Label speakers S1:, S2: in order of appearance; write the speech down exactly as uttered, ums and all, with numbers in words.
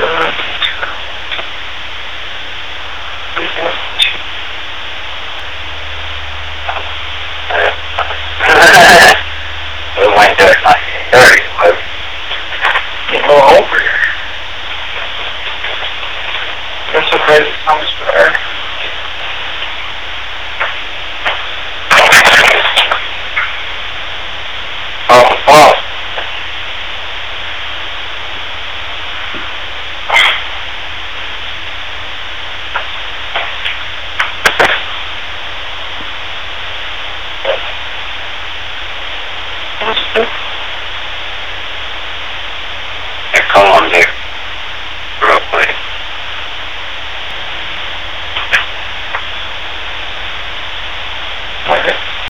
S1: We went there at like thirty, but get a little over here. That's so crazy. Thomas Burr. Oh, oh. Thank you.